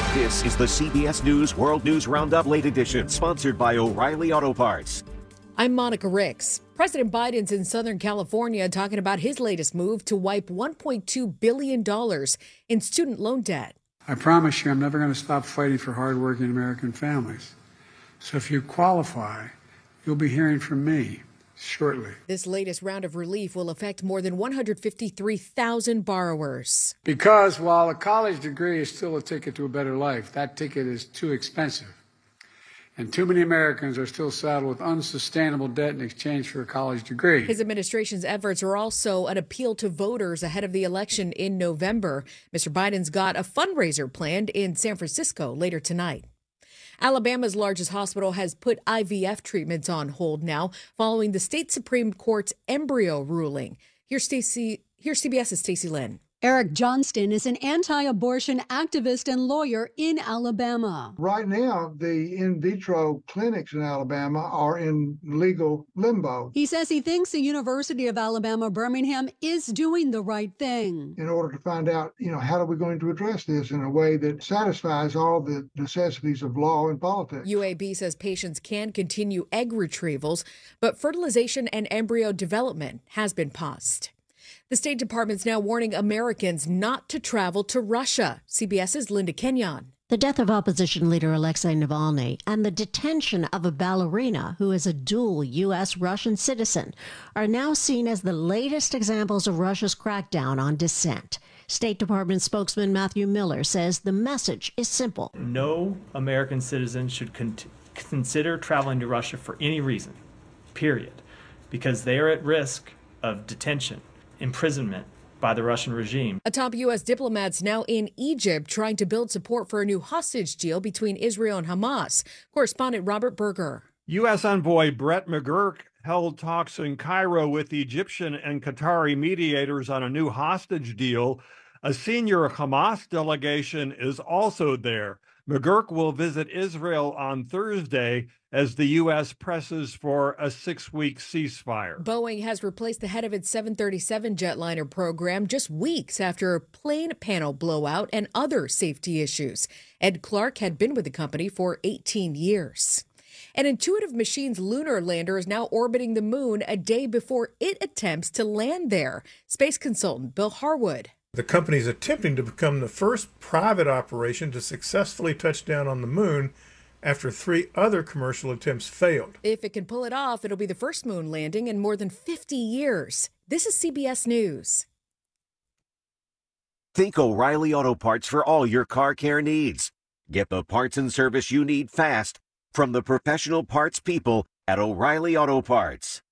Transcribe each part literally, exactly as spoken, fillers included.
This is the C B S News World News Roundup Late Edition, sponsored by O'Reilly Auto Parts. I'm Monica Ricks. President Biden's in Southern California talking about his latest move to wipe one point two billion dollars in student loan debt. I promise you I'm never going to stop fighting for hardworking American families. So if you qualify, you'll be hearing from me shortly. This latest round of relief will affect more than one hundred fifty-three thousand borrowers. Because while a college degree is still a ticket to a better life, that ticket is too expensive. And too many Americans are still saddled with unsustainable debt in exchange for a college degree. His administration's efforts are also an appeal to voters ahead of the election in November. Mister Biden's got a fundraiser planned in San Francisco later tonight. Alabama's largest hospital has put I V F treatments on hold now following the state Supreme Court's embryo ruling. Here's Stacey, here's CBS's Stacey Lynn. Eric Johnston is an anti-abortion activist and lawyer in Alabama. Right now, the in vitro clinics in Alabama are in legal limbo. He says he thinks the University of Alabama, Birmingham is doing the right thing. In order to find out, you know, how are we going to address this in a way that satisfies all the necessities of law and politics? U A B says patients can continue egg retrievals, but fertilization and embryo development has been paused. The State Department's now warning Americans not to travel to Russia. CBS's Linda Kenyon. The death of opposition leader Alexei Navalny and the detention of a ballerina who is a dual U S Russian citizen are now seen as the latest examples of Russia's crackdown on dissent. State Department spokesman Matthew Miller says the message is simple. No American citizen should con- consider traveling to Russia for any reason, period, because they are at risk of detention, imprisonment by the Russian regime. A top U S diplomat's now in Egypt trying to build support for a new hostage deal between Israel and Hamas. Correspondent Robert Berger. U S envoy Brett McGurk held talks in Cairo with Egyptian and Qatari mediators on a new hostage deal. A senior Hamas delegation is also there. McGurk will visit Israel on Thursday as the U S presses for a six-week ceasefire. Boeing has replaced the head of its seven thirty-seven jetliner program just weeks after a plane panel blowout and other safety issues. Ed Clark had been with the company for eighteen years. An Intuitive Machines lunar lander is now orbiting the moon a day before it attempts to land there. Space consultant Bill Harwood. The company is attempting to become the first private operation to successfully touch down on the moon after three other commercial attempts failed. If it can pull it off, it'll be the first moon landing in more than fifty years. This is C B S News. Think O'Reilly Auto Parts for all your car care needs. Get the parts and service you need fast from the professional parts people at O'Reilly Auto Parts.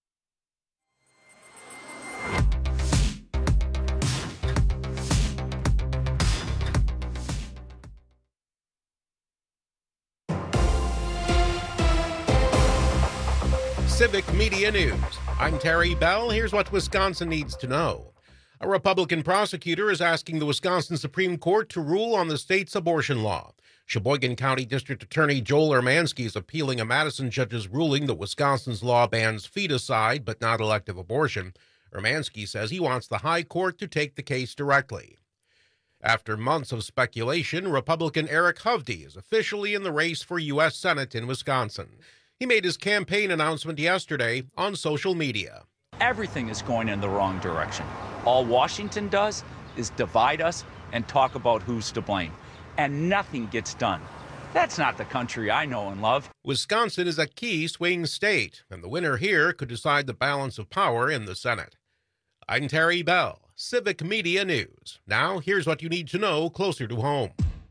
Civic Media News. I'm Terry Bell. Here's what Wisconsin needs to know. A Republican prosecutor is asking the Wisconsin Supreme Court to rule on the state's abortion law. Sheboygan County District Attorney Joel Ermansky is appealing a Madison judge's ruling that Wisconsin's law bans feticide but not elective abortion. Ermansky says he wants the high court to take the case directly. After months of speculation, Republican Eric Hovde is officially in the race for U S Senate in Wisconsin. He made his campaign announcement yesterday on social media. Everything is going in the wrong direction. All Washington does is divide us and talk about who's to blame. And nothing gets done. That's not the country I know and love. Wisconsin is a key swing state, and the winner here could decide the balance of power in the Senate. I'm Terry Bell, Civic Media News. Now, here's what you need to know closer to home.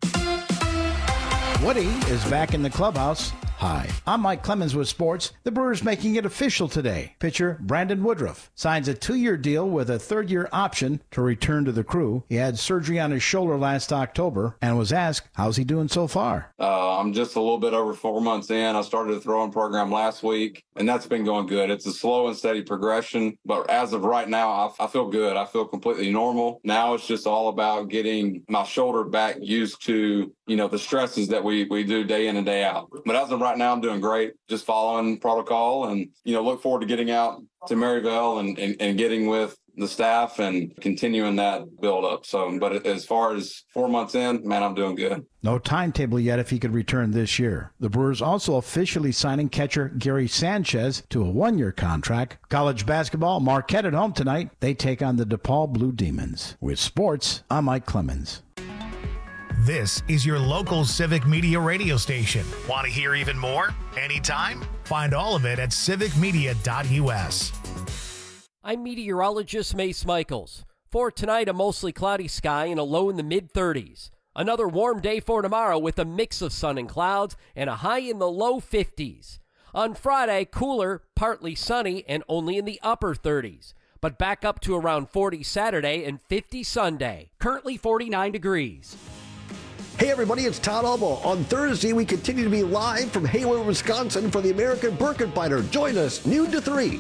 Woody is back in the clubhouse. Hi, I'm Mike Clemens with sports. The Brewers making it official today. Pitcher Brandon Woodruff signs a two-year deal with a third-year option to return to the crew. He had surgery on his shoulder last October and was asked, how's he doing so far? Uh, I'm just a little bit over four months in. I started the throwing program last week, and that's been going good. It's a slow and steady progression, but as of right now, I, I feel good. I feel completely normal. Now it's just all about getting my shoulder back used to, you know, the stresses that we, we do day in and day out. But as of right now, I'm doing great, just following protocol, and, you know, look forward to getting out to Maryville and, and, and getting with the staff and continuing that build up. So, but as far as four months in, man, I'm doing good. No timetable yet if he could return this year. The Brewers also officially signing catcher Gary Sanchez to a one-year contract. College basketball, Marquette at home tonight. They take on the DePaul Blue Demons. With sports, I'm Mike Clemens. This is your local Civic Media radio station. Want to hear even more? Anytime? Find all of it at civic media dot u s. I'm meteorologist Mace Michaels. For tonight, a mostly cloudy sky and a low in the mid-thirties. Another warm day for tomorrow with a mix of sun and clouds and a high in the low fifties. On Friday, cooler, partly sunny, and only in the upper thirties. But back up to around forty Saturday and fifty Sunday. Currently forty-nine degrees. Hey everybody, it's Todd Albo. On Thursday, we continue to be live from Hayward, Wisconsin for the American Birkenbiter. Join us, noon to three.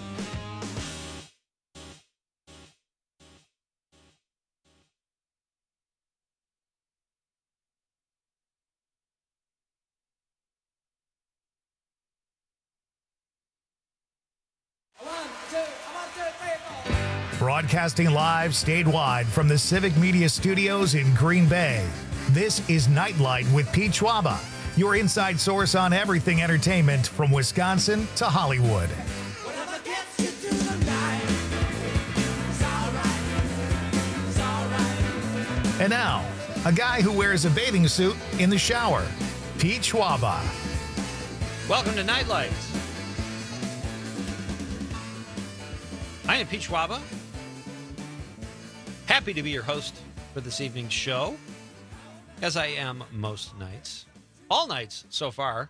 Broadcasting live statewide from the Civic Media Studios in Green Bay. This is Nightlight with Pete Schwaba, your inside source on everything entertainment from Wisconsin to Hollywood. And now, a guy who wears a bathing suit in the shower, Pete Schwaba. Welcome to Nightlight. I am Pete Schwaba. Happy to be your host for this evening's show, as I am most nights. All nights so far.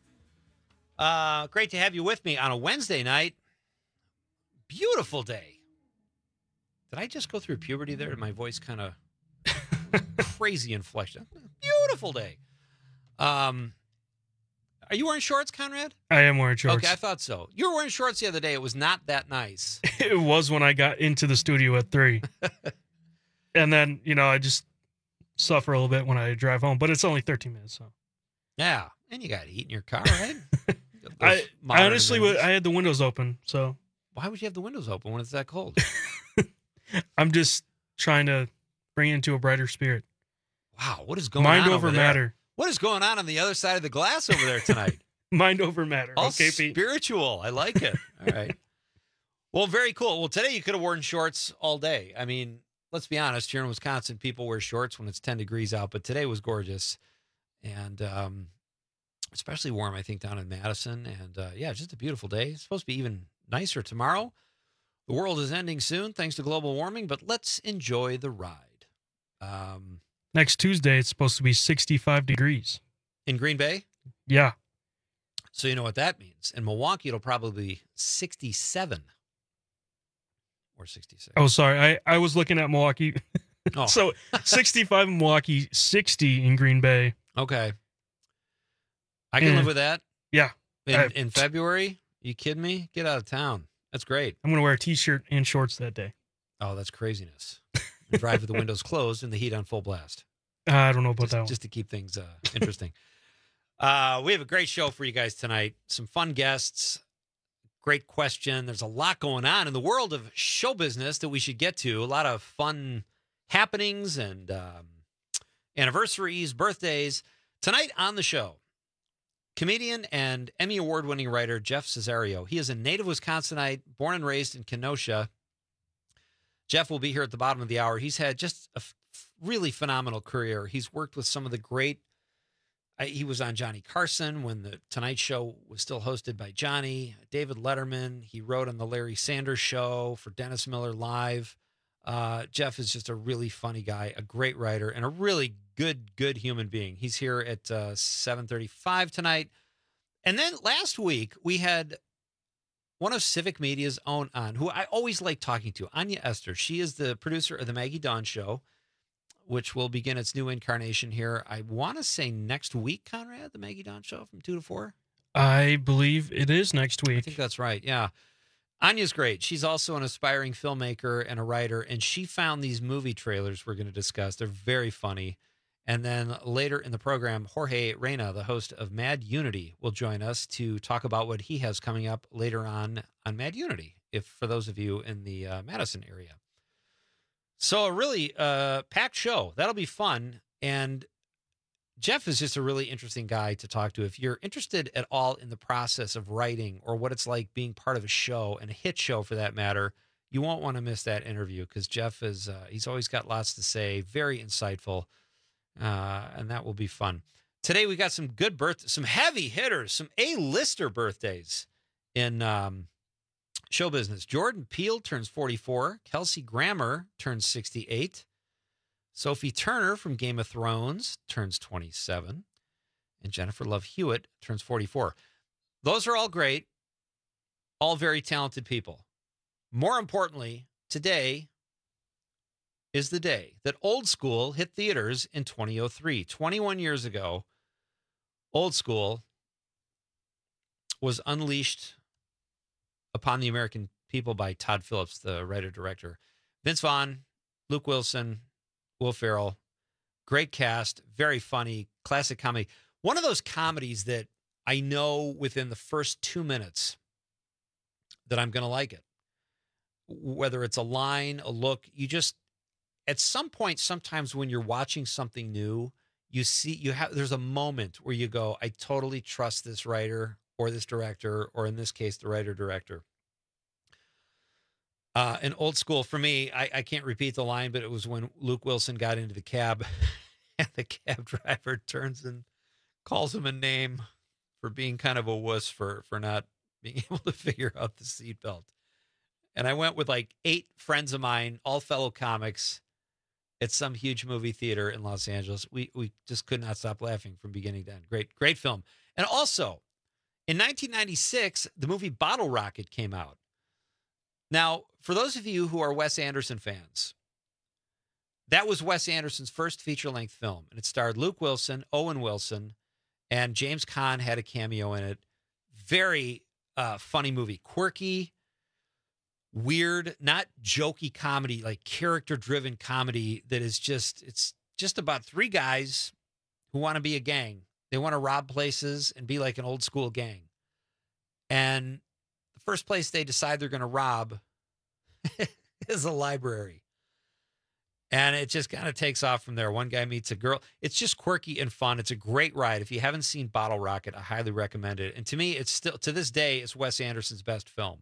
Uh, great to have you with me on a Wednesday night. Beautiful day. Did I just go through puberty there? My voice kind of crazy inflection. Beautiful day. Um, are you wearing shorts, Conrad? I am wearing shorts. Okay, I thought so. You were wearing shorts the other day. It was not that nice. It was when I got into the studio at three. And then, you know, I just suffer a little bit when I drive home, but it's only thirteen minutes. So yeah, and you got to eat in your car, right? I, I honestly, would, I had the windows open. So why would you have the windows open when it's that cold? I'm just trying to bring it into a brighter spirit. Wow, what is going Mind on? over over matter. There? What is going on on the other side of the glass over there tonight? Mind over matter. All okay, Pete. Spiritual. I like it. All right. Well, very cool. Well, today you could have worn shorts all day. I mean, let's be honest. Here in Wisconsin, people wear shorts when it's ten degrees out, but today was gorgeous. And um, especially warm, I think, down in Madison. And uh, yeah, just a beautiful day. It's supposed to be even nicer tomorrow. The world is ending soon thanks to global warming, but let's enjoy the ride. Um, Next Tuesday, it's supposed to be sixty-five degrees. In Green Bay? Yeah. So you know what that means. In Milwaukee, it'll probably be sixty-seven or sixty-six. Oh, sorry. I, I was looking at Milwaukee. Oh. So sixty-five in Milwaukee, sixty in Green Bay. Okay. I can And, live with that. Yeah. In, I- in February? You kidding me? Get out of town. That's great. I'm going to wear a T-shirt and shorts that day. Oh, that's craziness. And drive with the windows closed and the heat on full blast. I don't know about just, that one. Just to keep things uh, interesting. uh, we have a great show for you guys tonight. Some fun guests. Great question. There's a lot going on in the world of show business that we should get to. A lot of fun happenings and um, anniversaries, birthdays. Tonight on the show, comedian and Emmy Award-winning writer Jeff Cesario. He is a native Wisconsinite, born and raised in Kenosha. Jeff will be here at the bottom of the hour. He's had just a f- really phenomenal career. He's worked with some of the great. Uh, he was on Johnny Carson when the Tonight Show was still hosted by Johnny. David Letterman. He wrote on the Larry Sanders Show for Dennis Miller Live. Uh, Jeff is just a really funny guy, a great writer, and a really good, good human being. He's here at uh, seven thirty-five tonight. And then last week, we had one of Civic Media's own on, who I always like talking to, Anya Esther. She is the producer of the Maggie Dawn Show, which will begin its new incarnation here. I want to say next week, Conrad, the Maggie Dawn Show from two to four. I believe it is next week. I think that's right, yeah. Anya's great. She's also an aspiring filmmaker and a writer, and she found these movie trailers we're going to discuss. They're very funny. And then later in the program, Jorge Reyna, the host of Mad Unity, will join us to talk about what he has coming up later on on Mad Unity, if for those of you in the uh, Madison area. So a really uh, packed show. That'll be fun. And Jeff is just a really interesting guy to talk to. If you're interested at all in the process of writing or what it's like being part of a show, and a hit show for that matter, you won't want to miss that interview because Jeff is, uh, he's always got lots to say, very insightful, uh, and that will be fun. Today we got some good birth, some heavy hitters, some A-lister birthdays in um, show business. Jordan Peele turns forty-four. Kelsey Grammer turns sixty-eight. Sophie Turner from Game of Thrones turns twenty-seven. And Jennifer Love Hewitt turns forty-four. Those are all great, all very talented people. More importantly, today is the day that Old School hit theaters in twenty oh three. twenty-one years ago, Old School was unleashed upon the American people by Todd Phillips, the writer-director. Vince Vaughn, Luke Wilson, Will Ferrell, great cast, very funny, classic comedy. One of those comedies that I know within the first two minutes that I'm going to like it. Whether it's a line, a look, you just, at some point, sometimes when you're watching something new, you see, you have, there's a moment where you go, I totally trust this writer or this director, or in this case, the writer-director. Uh, and Old School, for me, I, I can't repeat the line, but it was when Luke Wilson got into the cab and the cab driver turns and calls him a name for being kind of a wuss for, for not being able to figure out the seatbelt. And I went with like eight friends of mine, all fellow comics, at some huge movie theater in Los Angeles. We we just could not stop laughing from beginning to end. Great, great film. And also, in nineteen ninety-six, the movie Bottle Rocket came out. Now, for those of you who are Wes Anderson fans, that was Wes Anderson's first feature-length film. And it starred Luke Wilson, Owen Wilson, and James Caan had a cameo in it. Very uh, funny movie. Quirky, weird, not jokey comedy, like character-driven comedy that is just, it's just about three guys who want to be a gang. They want to rob places and be like an old school gang. And the first place they decide they're going to rob is a library. And it just kind of takes off from there. One guy meets a girl. It's just quirky and fun. It's a great ride. If you haven't seen Bottle Rocket, I highly recommend it. And to me, it's still, to this day, it's Wes Anderson's best film.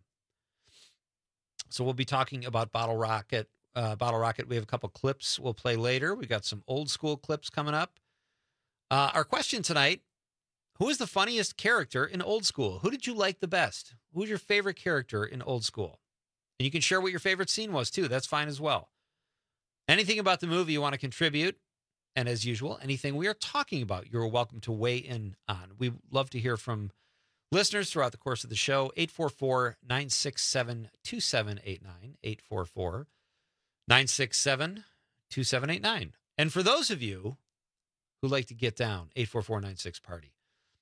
So we'll be talking about Bottle Rocket. Uh, Bottle Rocket, we have a couple clips we'll play later. We got some old school clips coming up. Uh, our question tonight, who is the funniest character in Old School? Who did you like the best? Who's your favorite character in Old School? And you can share what your favorite scene was, too. That's fine as well. Anything about the movie you want to contribute, and as usual, anything we are talking about, you're welcome to weigh in on. We love to hear from listeners throughout the course of the show. eight four four, nine six seven, two seven eight nine, eight four four, nine six seven, two seven eight nine. And for those of you who like to get down, eight four four nine six party.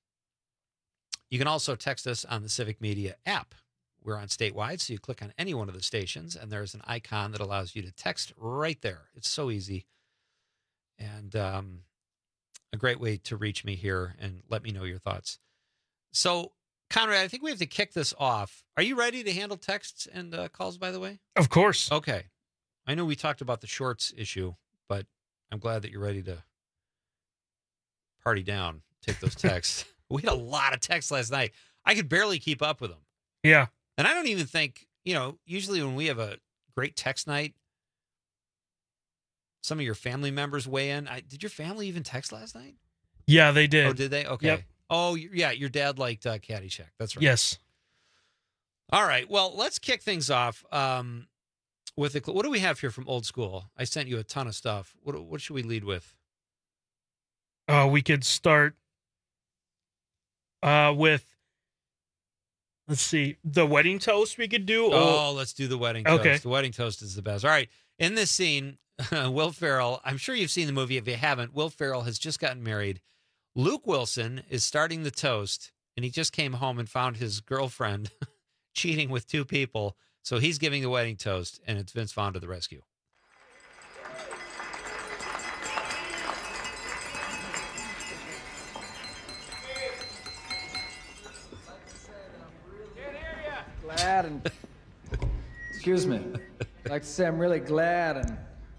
You can also text us on the Civic Media app. We're on statewide, so you click on any one of the stations, and there's an icon that allows you to text right there. It's so easy. And um, a great way to reach me here and let me know your thoughts. So, Conrad, I think we have to kick this off. Are you ready to handle texts and uh, calls, by the way? Of course. Okay. I know we talked about the shorts issue, but I'm glad that you're ready to party down, take those texts. We had a lot of texts last night. I could barely keep up with them. Yeah. And I don't even think, you know, usually when we have a great text night, some of your family members weigh in. I, did your family even text last night? Yeah, they did. Oh, did they? Okay. Yep. Oh, yeah, your dad liked uh, Caddyshack. That's right. Yes. All right. Well, let's kick things off um, with the. What do we have here from Old School? I sent you a ton of stuff. What What should we lead with? Uh, we could start uh, with. Let's see, the wedding toast we could do. Oh, or... let's do the wedding toast. Okay. The wedding toast is the best. All right. In this scene, Will Ferrell, I'm sure you've seen the movie. If you haven't, Will Ferrell has just gotten married. Luke Wilson is starting the toast, and he just came home and found his girlfriend cheating with two people. So he's giving the wedding toast, and it's Vince Vaughn to the rescue. Glad and excuse me. I'd like to say I'm really glad and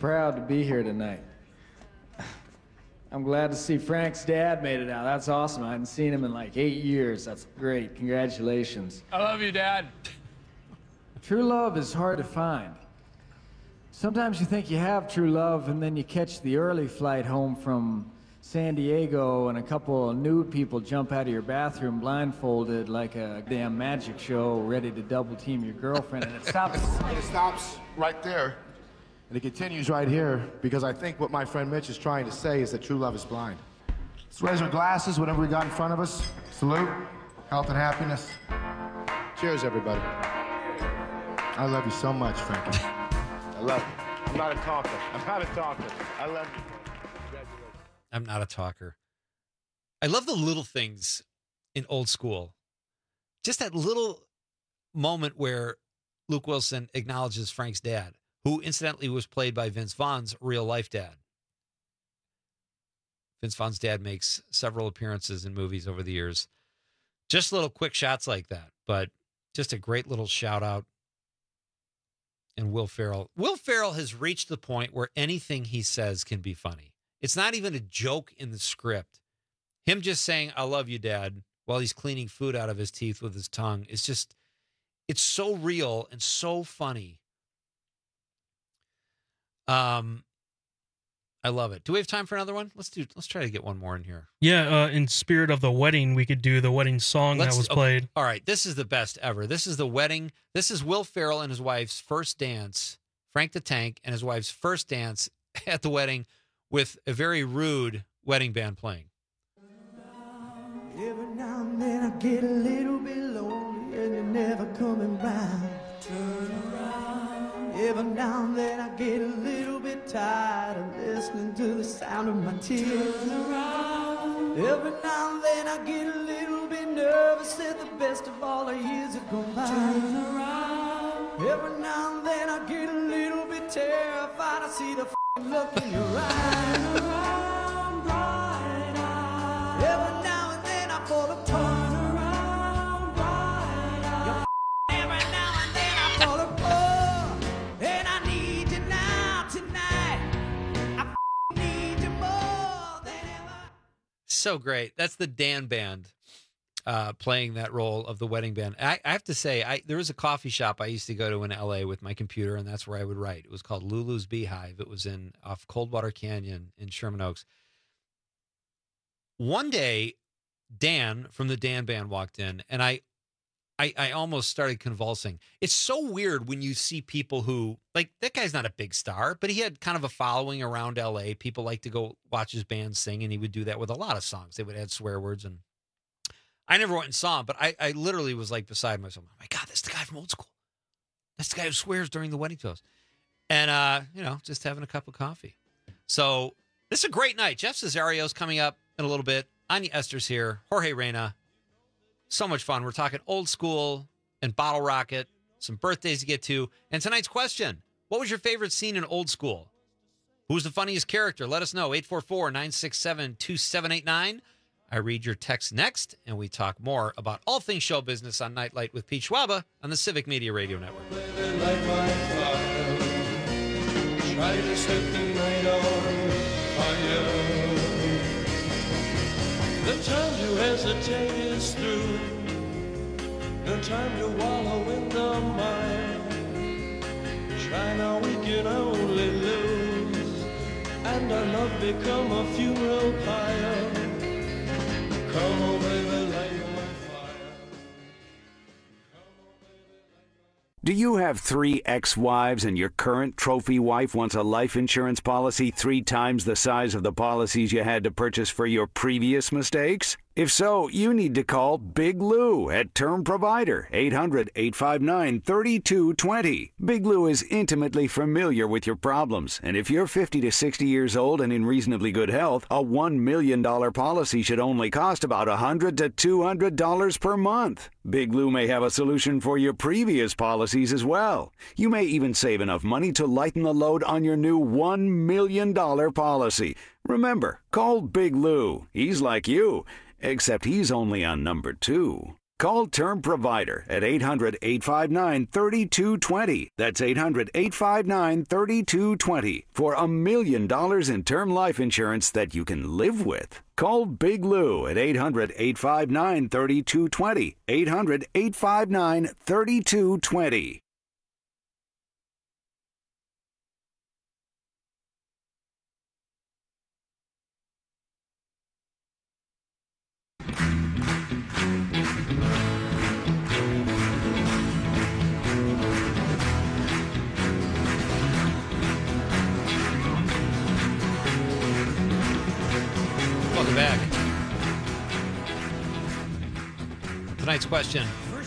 proud to be here tonight. I'm glad to see Frank's dad made it out. That's awesome. I hadn't seen him in like eight years. That's great. Congratulations. I love you, Dad. True love is hard to find. Sometimes you think you have true love, and then you catch the early flight home from San Diego, and a couple of nude people jump out of your bathroom blindfolded like a damn magic show, ready to double team your girlfriend, and it stops. It stops right there. And it continues right here, because I think what my friend Mitch is trying to say is that true love is blind. Let's raise our glasses, whatever we got in front of us. Salute, health and happiness. Cheers, everybody. I love you so much, Frankie. I love you. I'm not a talker. I'm not a talker. I love you. Congratulations. I'm not a talker. I love the little things in Old School. Just that little moment where Luke Wilson acknowledges Frank's dad, who incidentally was played by Vince Vaughn's real-life dad. Vince Vaughn's dad makes several appearances in movies over the years. Just little quick shots like that, but just a great little shout-out. And Will Ferrell. Will Ferrell has reached the point where anything he says can be funny. It's not even a joke in the script. Him just saying, I love you, Dad, while he's cleaning food out of his teeth with his tongue. It's just, it's so real and so funny. Um, I love it. Do we have time for another one? Let's do. Let's try to get one more in here. Yeah, uh, in spirit of the wedding, we could do the wedding song Let's, that was okay. played. All right, this is the best ever. This is the wedding. This is Will Ferrell and his wife's first dance, Frank the Tank and his wife's first dance at the wedding with a very rude wedding band playing. Every now and then I get a little bit lonely and you're never coming round. Turn around. Every now and then I get a little bit tired of listening to the sound of my tears. Turn around. Every now and then I get a little bit nervous that the best of all the years have gone by. Turn around. Every now and then I get a little bit terrified. I see the f***ing look in your eyes. Turn around, bright eyes. Every now and then I fall apart. Turn around, bright eyes. Every now and then I fall apart. And I need you now, tonight. I f***ing need you more than ever. So great. That's the Dan Band uh, playing that role of the wedding band. I, I have to say, I there was a coffee shop I used to go to in L A with my computer, and that's where I would write. It was called Lulu's Beehive. It was in off Coldwater Canyon in Sherman Oaks. One day, Dan from the Dan Band walked in, and I, I, I almost started convulsing. It's so weird when you see people who, like, that guy's not a big star, but he had kind of a following around L A. People like to go watch his band sing, and he would do that with a lot of songs. They would add swear words, and I never went and saw him, but I, I literally was like beside myself. Oh my God, that's the guy from Old School. That's the guy who swears during the wedding toast. And, uh, you know, just having a cup of coffee. So this is a great night. Jeff Cesario's coming up in a little bit. Anya Esther's here. Jorge Reyna. So much fun. We're talking Old School and Bottle Rocket. Some birthdays to get to. And tonight's question, what was your favorite scene in Old School? Who's the funniest character? Let us know. eight four four, nine six seven, two seven eight nine. I read your text next, and we talk more about all things show business on Nightlight with Pete Schwaba on the Civic Media Radio Network. Try to set the night on fire. The time to hesitate is through. No time to wallow in the mire. Try now, we can only lose, and our love become a funeral pyre. Come on, baby, light my fire. Do you have three ex-wives and your current trophy wife wants a life insurance policy three times the size of the policies you had to purchase for your previous mistakes? If so, you need to call Big Lou at Term Provider, eight hundred, eight five nine, three two two zero. Big Lou is intimately familiar with your problems, and if you're fifty to sixty years old and in reasonably good health, a one million dollars policy should only cost about one hundred to two hundred dollars per month. Big Lou may have a solution for your previous policies as well. You may even save enough money to lighten the load on your new one million dollars policy. Remember, call Big Lou. He's like you, except he's only on number two. Call Term Provider at eight hundred, eight five nine, three two two zero. That's eight hundred, eight five nine, three two two zero for a million dollars in term life insurance that you can live with. Call Big Lou at eight hundred, eight five nine, three two two zero. eight hundred, eight five nine, three two two zero. Welcome back. Tonight's question: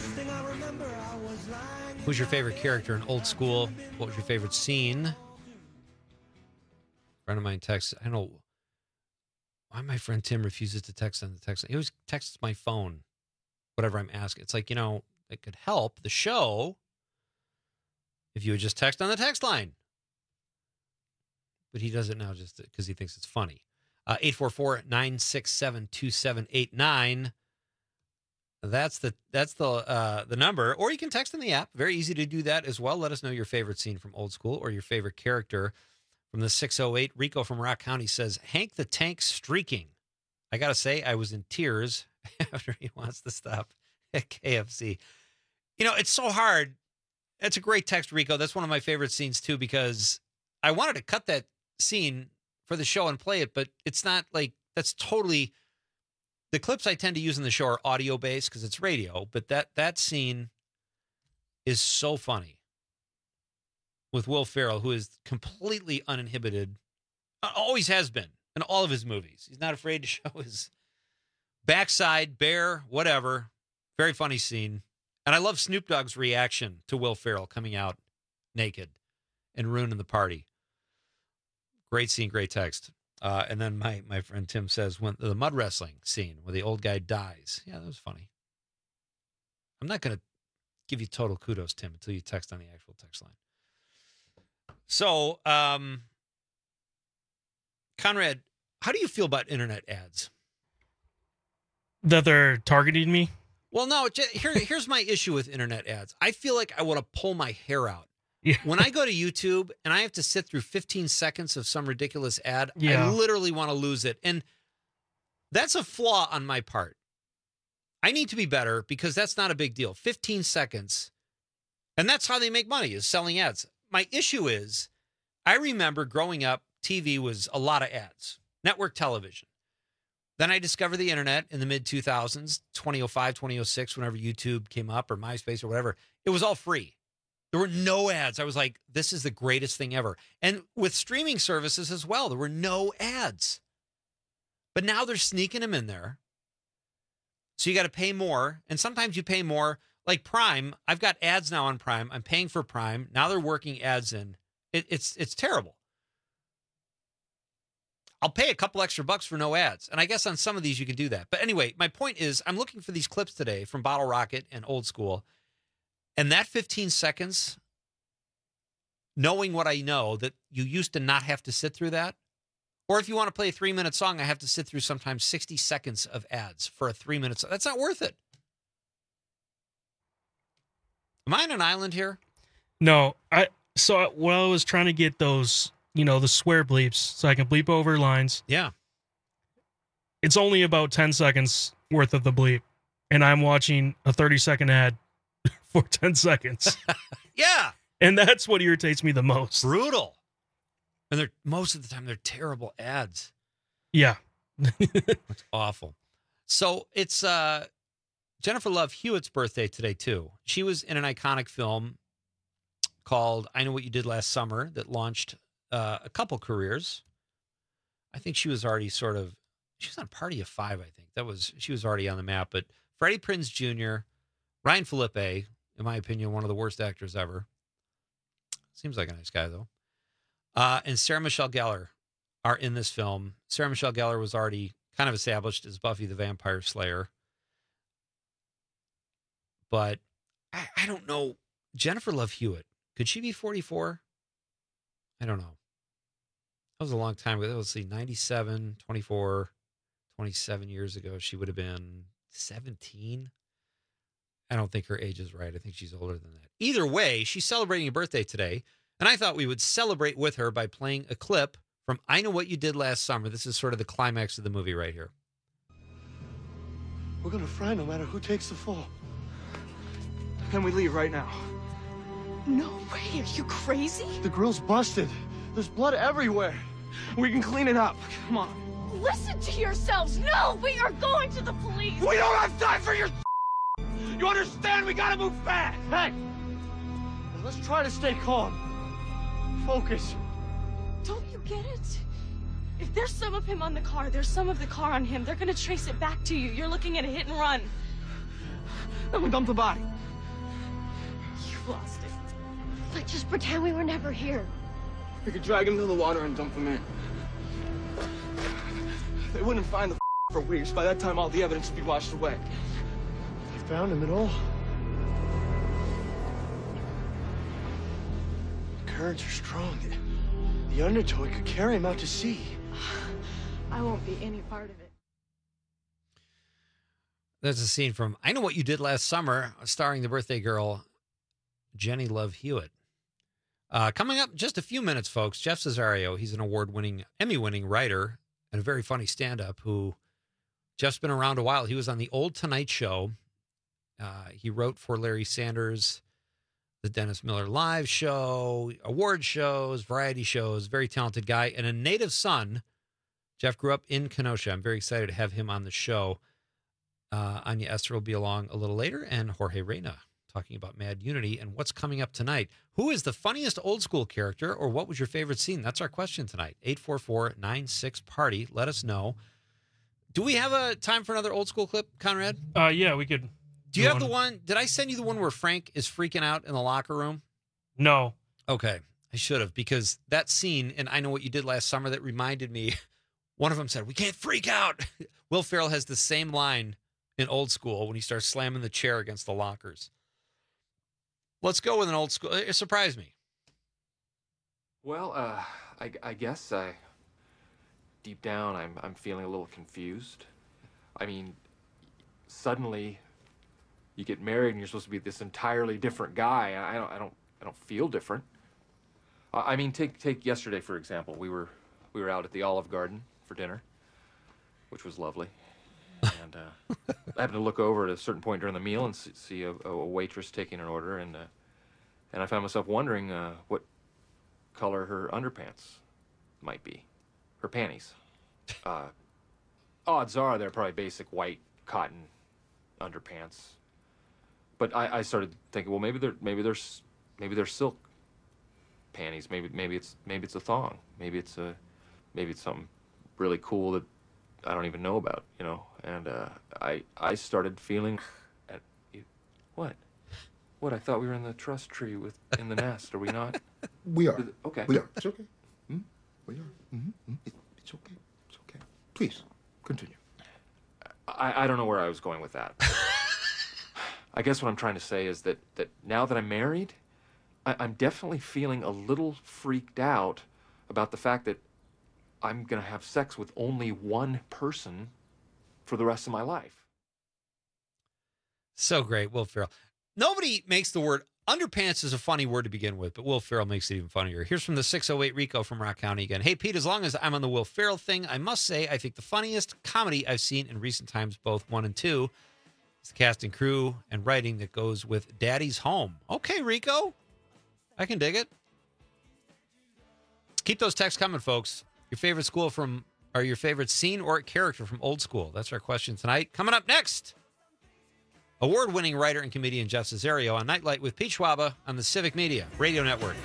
who's your favorite character in Old School? What was your favorite scene? A friend of mine texts. I don't know why my friend Tim refuses to text on the text. He always texts my phone, whatever I'm asking. It's like, you know, it could help the show if you would just text on the text line. But he does it now just because he thinks it's funny. Uh, eight four four, nine six seven, two seven eight nine. That's the that's the uh, the number. Or you can text in the app. Very easy to do that as well. Let us know your favorite scene from Old School or your favorite character from the six oh eight. Rico from Rock County says, Hank the Tank streaking. I got to say, I was in tears after he wants to stop at K F C. You know, it's so hard. That's a great text, Rico. That's one of my favorite scenes, too, because I wanted to cut that scene for the show and play it, but it's not like that's totally the clips I tend to use in the show are audio based because it's radio, but that that scene is so funny with Will Ferrell, who is completely uninhibited, always has been in all of his movies. He's not afraid to show his backside, bare, whatever. Very funny scene. And I love Snoop Dogg's reaction to Will Ferrell coming out naked and ruining the party. Great scene, great text. Uh, and then my my friend Tim says, when the mud wrestling scene where the old guy dies. Yeah, that was funny. I'm not going to give you total kudos, Tim, until you text on the actual text line. So, um, Conrad, how do you feel about internet ads? That they're targeting me? Well, no, here, here's my issue with internet ads. I feel like I want to pull my hair out. Yeah. When I go to YouTube and I have to sit through fifteen seconds of some ridiculous ad, Yeah. I literally want to lose it. And that's a flaw on my part. I need to be better because that's not a big deal. fifteen seconds. And that's how they make money, is selling ads. My issue is, I remember growing up, T V was a lot of ads, network television. Then I discovered the internet in the mid two thousands, twenty oh five, twenty oh six, whenever YouTube came up or MySpace or whatever. It was all free. There were no ads. I was like, this is the greatest thing ever. And with streaming services as well, there were no ads. But now they're sneaking them in there. So you got to pay more. And sometimes you pay more. Like Prime, I've got ads now on Prime. I'm paying for Prime. Now they're working ads in. It, it's it's terrible. I'll pay a couple extra bucks for no ads. And I guess on some of these you can do that. But anyway, my point is I'm looking for these clips today from Bottle Rocket and Old School. And that fifteen seconds, knowing what I know, that you used to not have to sit through that. Or if you want to play a three-minute song, I have to sit through sometimes sixty seconds of ads for a three-minute song. That's not worth it. Am I on an island here? No, I so when I was trying to get those, you know, the swear bleeps so I can bleep over lines. Yeah. It's only about ten seconds worth of the bleep. And I'm watching a thirty second ad for ten seconds. Yeah. And that's what irritates me the most. Brutal. And they're most of the time they're terrible ads. Yeah. It's awful. So it's uh, Jennifer Love Hewitt's birthday today, too. She was in an iconic film called I Know What You Did Last Summer that launched uh, a couple careers. I think she was already sort of, she was on Party of Five, I think. That was, she was already on the map. But Freddie Prinze Junior, Ryan Phillippe, in my opinion, one of the worst actors ever. Seems like a nice guy, though. Uh, and Sarah Michelle Gellar are in this film. Sarah Michelle Gellar was already kind of established as Buffy the Vampire Slayer. But I, I don't know. Jennifer Love Hewitt, could she be forty-four? I don't know. That was a long time ago. Let's see, ninety-seven, twenty-four, twenty-seven years ago. She would have been seventeen. I don't think her age is right. I think she's older than that. Either way, she's celebrating a birthday today, and I thought we would celebrate with her by playing a clip from I Know What You Did Last Summer. This is sort of the climax of the movie right here. We're gonna fry no matter who takes the fall. Can we leave right now? No way, are you crazy? The grill's busted. There's blood everywhere. We can clean it up. Come on. Listen to yourselves. No, we are going to the police. We don't have time for your You understand? We gotta move fast. Hey! Now let's try to stay calm. Focus. Don't you get it? If there's some of him on the car, there's some of the car on him. They're gonna trace it back to you. You're looking at a hit and run. Then we dump the body. You've lost it. Let's just pretend we were never here. We could drag him to the water and dump him in. They wouldn't find the for weeks. By that time, all the evidence would be washed away. They found him at all. The currents are strong. The undertow could carry him out to sea. I won't be any part of it. There's a scene from I Know What You Did Last Summer, starring the birthday girl, Jenny Love Hewitt. Uh, coming up in just a few minutes, folks, Jeff Cesario. He's an award-winning, Emmy-winning writer and a very funny stand-up who Jeff's been around a while. He was on the old Tonight Show. Uh, he wrote for Larry Sanders, the Dennis Miller Live show, award shows, variety shows, very talented guy, and a native son. Jeff grew up in Kenosha. I'm very excited to have him on the show. Uh, Anya Esther will be along a little later, and Jorge Reyna talking about Mad Unity and what's coming up tonight. Who is the funniest old school character, or what was your favorite scene? That's our question tonight. eight four four, nine six, party. Let us know. Do we have a time for another old school clip, Conrad? Uh, yeah, we could. Do you have the one? Did I send you the one where Frank is freaking out in the locker room? No. Okay. I should have, because that scene, and I Know What You Did Last Summer, that reminded me, one of them said, "We can't freak out." Will Ferrell has the same line in Old School when he starts slamming the chair against the lockers. Let's go with an old school. It surprised me. Well, uh, I, I guess I, deep down, I'm I'm feeling a little confused. I mean, suddenly, you get married and you're supposed to be this entirely different guy. I don't I don't I don't feel different. I, I mean, take take yesterday for example. We were we were out at the Olive Garden for dinner, which was lovely. And uh, I happened to look over at a certain point during the meal and see, see a, a waitress taking an order, and uh, and I found myself wondering uh, what color her underpants might be, her panties. Uh, odds are they're probably basic white cotton underpants. But I, I started thinking, well, maybe they're maybe they're maybe they're silk panties. Maybe maybe it's maybe it's a thong. Maybe it's a maybe it's something really cool that I don't even know about, you know. And uh, I I started feeling, at, what, what? I thought we were in the trust tree with in the nest. Are we not? We are. Okay. We are. It's okay. Mm? We are. Mm-hmm. Mm-hmm. It, it's okay. It's okay. Please continue. I I don't know where I was going with that. I guess what I'm trying to say is that that now that I'm married, I, I'm definitely feeling a little freaked out about the fact that I'm going to have sex with only one person for the rest of my life. So great, Will Ferrell. Nobody makes the word underpants is a funny word to begin with, but Will Ferrell makes it even funnier. Here's from the six oh eight Rico from Rock County again. Hey, Pete, as long as I'm on the Will Ferrell thing, I must say I think the funniest comedy I've seen in recent times, both one and two, is the cast and crew and writing that goes with Daddy's Home. Okay, Rico. I can dig it. Keep those texts coming, folks. Your favorite school from, or your favorite scene or character from Old School. That's our question tonight. Coming up next, award-winning writer and comedian Jeff Cesario on Nightlight with Pete Schwaba on the Civic Media Radio Network.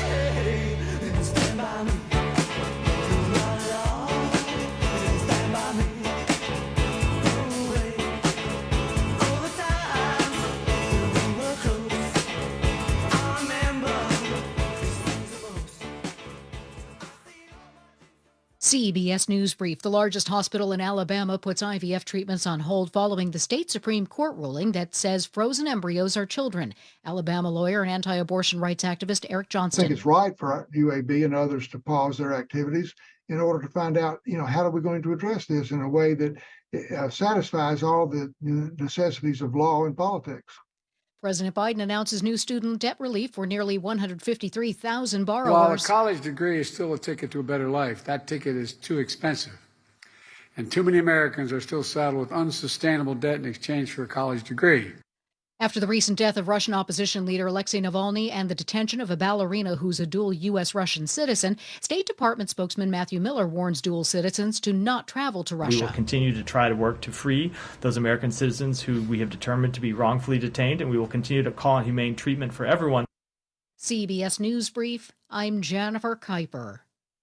C B S News Brief. The largest hospital in Alabama puts I V F treatments on hold following the state Supreme Court ruling that says frozen embryos are children. Alabama lawyer and anti-abortion rights activist Eric I Johnston. think it's right for U A B and others to pause their activities in order to find out, you know, how are we going to address this in a way that uh, satisfies all the necessities of law and politics. President Biden announces new student debt relief for nearly one hundred fifty-three thousand While a borrowers. college degree is still a ticket to a better life, that ticket is too expensive. And too many Americans are still saddled with unsustainable debt in exchange for a college degree. After the recent death of Russian opposition leader Alexei Navalny and the detention of a ballerina who's a dual U S Russian citizen, State Department spokesman Matthew Miller warns dual citizens to not travel to Russia. We will continue to try to work to free those American citizens who we have determined to be wrongfully detained, and we will continue to call on humane treatment for everyone. C B S News Brief, I'm Jennifer Kuiper.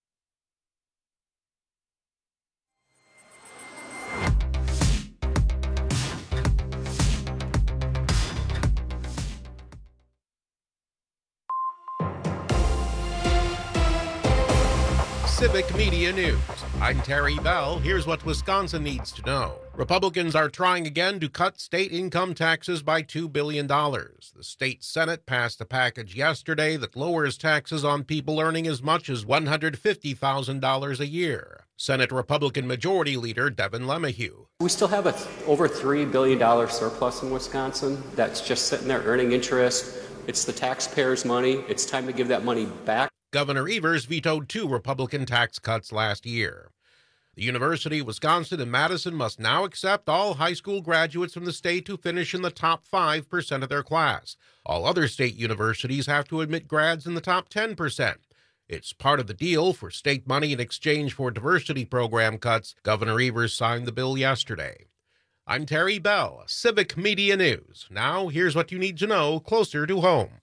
Civic Media News. I'm Terry Bell. Here's what Wisconsin needs to know. Republicans are trying again to cut state income taxes by two billion dollars. The state Senate passed a package yesterday that lowers taxes on people earning as much as one hundred fifty thousand dollars a year. Senate Republican Majority Leader Devin LeMahieu. We still have a th- over three billion dollars surplus in Wisconsin that's just sitting there earning interest. It's the taxpayers' money. It's time to give that money back. Governor Evers vetoed two Republican tax cuts last year. The University of Wisconsin in Madison must now accept all high school graduates from the state who finish in the top five percent of their class. All other state universities have to admit grads in the top ten percent. It's part of the deal for state money in exchange for diversity program cuts. Governor Evers signed the bill yesterday. I'm Terry Bell, Civic Media News. Now, here's what you need to know closer to home.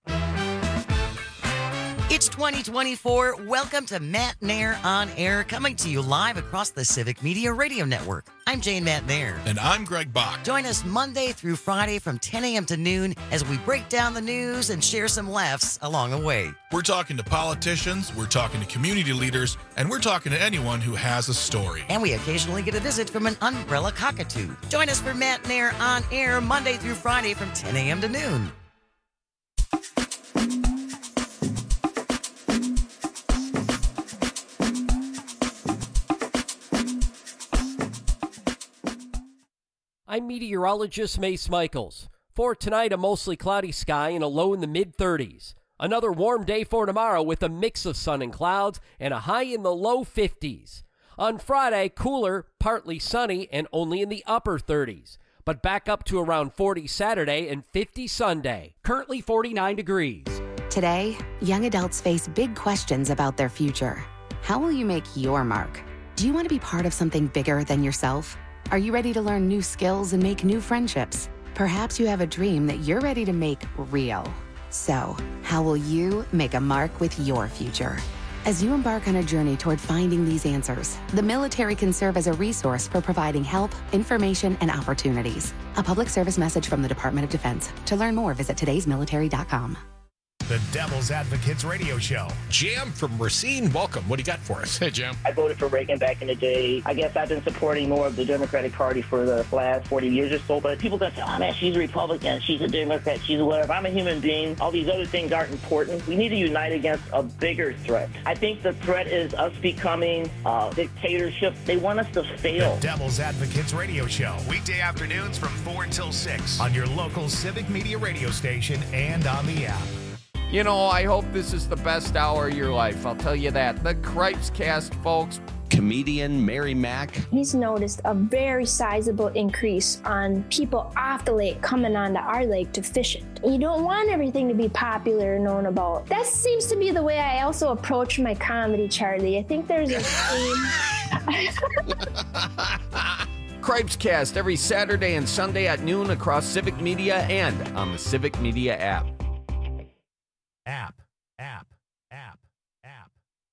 It's twenty twenty-four. Welcome to Matt Nair On Air, coming to you live across the Civic Media Radio Network. I'm Jane Matt Nair. And I'm Greg Bach. Join us Monday through Friday from ten a.m. to noon as we break down the news and share some laughs along the way. We're talking to politicians, we're talking to community leaders, and we're talking to anyone who has a story. And we occasionally get a visit from an umbrella cockatoo. Join us for Matt Nair On Air Monday through Friday from ten a.m. to noon. I'm meteorologist Mace Michaels. For tonight, a mostly cloudy sky and a low in the mid thirties. Another warm day for tomorrow with a mix of sun and clouds and a high in the low fifties. On Friday, cooler, partly sunny, and only in the upper thirties. But back up to around forty Saturday and fifty Sunday. Currently forty-nine degrees. Today, young adults face big questions about their future. How will you make your mark? Do you want to be part of something bigger than yourself? Are you ready to learn new skills and make new friendships? Perhaps you have a dream that you're ready to make real. So, how will you make a mark with your future? As you embark on a journey toward finding these answers, the military can serve as a resource for providing help, information, and opportunities. A public service message from the Department of Defense. To learn more, visit todays military dot com. The Devil's Advocates Radio Show. Jam from Racine, welcome. What do you got for us? Hey, Jam. I voted for Reagan back in the day. I guess I've been supporting more of the Democratic Party for the last forty years or so, but people don't say, oh man, she's a Republican, she's a Democrat, she's a whatever. I'm a human being. All these other things aren't important. We need to unite against a bigger threat. I think the threat is us becoming a dictatorship. They want us to fail. The Devil's Advocates Radio Show. Weekday afternoons from four until six on your local Civic Media radio station and on the app. You know, I hope this is the best hour of your life. I'll tell you that. The Cripes Cast, folks. Comedian Mary Mack. He's noticed a very sizable increase on people off the lake coming onto our lake to fish it. You don't want everything to be popular and known about. That seems to be the way I also approach my comedy, Charlie. I think there's a theme. Cripes Cast every Saturday and Sunday at noon across Civic Media and on the Civic Media app. App, app, app, app.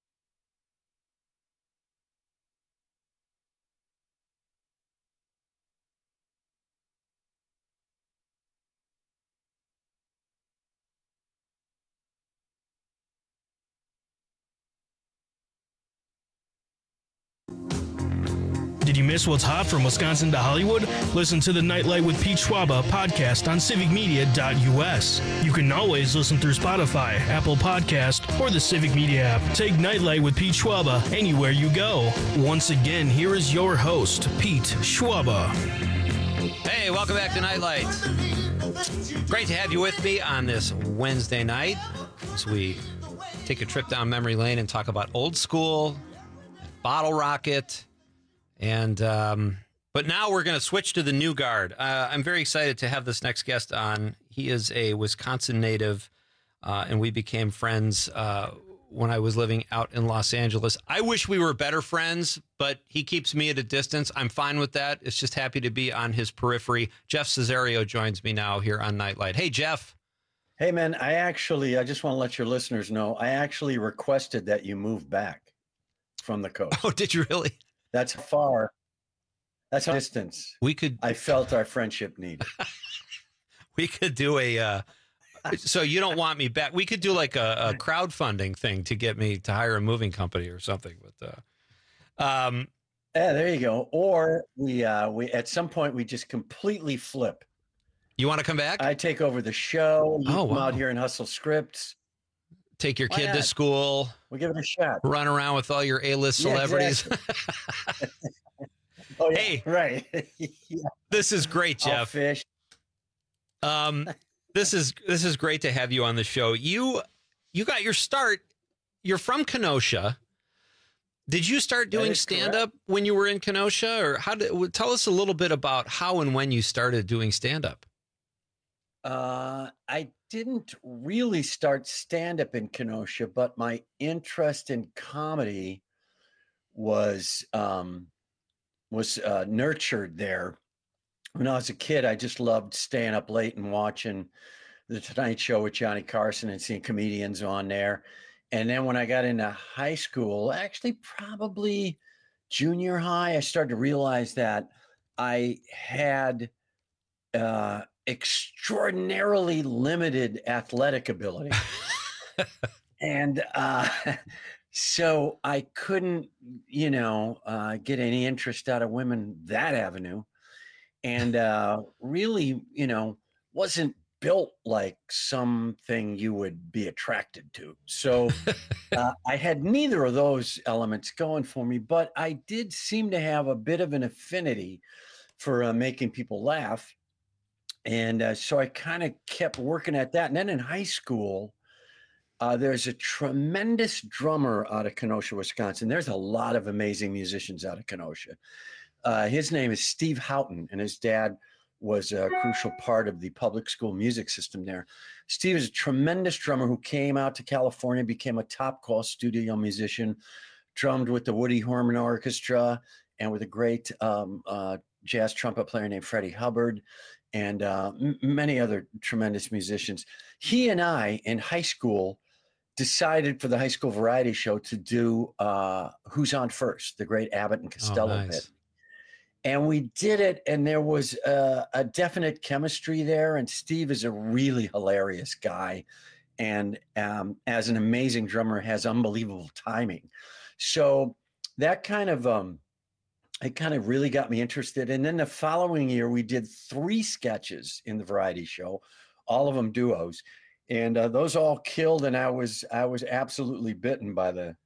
Did you miss what's hot from Wisconsin to Hollywood? Listen to the Nightlight with Pete Schwaba podcast on civic media dot u s. You can always listen through Spotify, Apple Podcast, or the Civic Media app. Take Nightlight with Pete Schwaba anywhere you go. Once again, here is your host, Pete Schwaba. Hey, welcome back to Nightlight. Great to have you with me on this Wednesday night as we take a trip down memory lane and talk about old school, Bottle Rocket, and um, but now we're going to switch to the new guard. Uh, I'm very excited to have this next guest on. He is a Wisconsin native, uh, and we became friends uh, when I was living out in Los Angeles. I wish we were better friends, but he keeps me at a distance. I'm fine with that. It's just happy to be on his periphery. Jeff Cesario joins me now here on Nightlight. Hey, Jeff. Hey, man, I actually, I just want to let your listeners know, I actually requested that you move back from the coast. Oh, did you really? That's far. That's a distance. We could. I felt our friendship needed. We could do a, uh, so you don't want me back. We could do like a, a crowdfunding thing to get me to hire a moving company or something. But, uh, um, yeah, there you go. Or we, uh, we, at some point we just completely flip. You want to come back? I take over the show. You Oh, come wow. out here and hustle scripts. Take your Why kid to not? school. We'll give it a shot. Run around with all your A-list Yeah, celebrities. exactly. Oh, yeah, Hey, right. Yeah. This is great, I'll Jeff. fish. Um, this is this is great to have you on the show. You you got your start. You're from Kenosha. Did you start That doing is stand up when you were in Kenosha, or how did? Tell us a little bit about how and when you started doing stand up. Uh, I didn't really start stand up in Kenosha, but my interest in comedy was um, was uh, nurtured there. When I was a kid, I just loved staying up late and watching The Tonight Show with Johnny Carson and seeing comedians on there. And then when I got into high school, actually probably junior high, I started to realize that I had uh, extraordinarily limited athletic ability. and uh, so I couldn't, you know, uh, get any interest out of women that avenue. And uh, really, you know, wasn't built like something you would be attracted to. So uh, I had neither of those elements going for me, but I did seem to have a bit of an affinity for uh, making people laugh. And uh, so I kind of kept working at that. And then in high school, uh, there's a tremendous drummer out of Kenosha, Wisconsin. There's a lot of amazing musicians out of Kenosha. Uh, his name is Steve Houghton, and his dad was a crucial part of the public school music system there. Steve is a tremendous drummer who came out to California, became a top call studio musician, drummed with the Woody Herman Orchestra and with a great um, uh, jazz trumpet player named Freddie Hubbard, and uh, m- many other tremendous musicians. He and I in high school decided for the high school variety show to do uh, Who's on First, the great Abbott and Costello Oh, nice. bit. And we did it, and there was a, a definite chemistry there. And Steve is a really hilarious guy, and um, as an amazing drummer, has unbelievable timing. So that kind of um, it kind of really got me interested. And then the following year, we did three sketches in the variety show, all of them duos, and uh, those all killed. And I was I was absolutely bitten by the.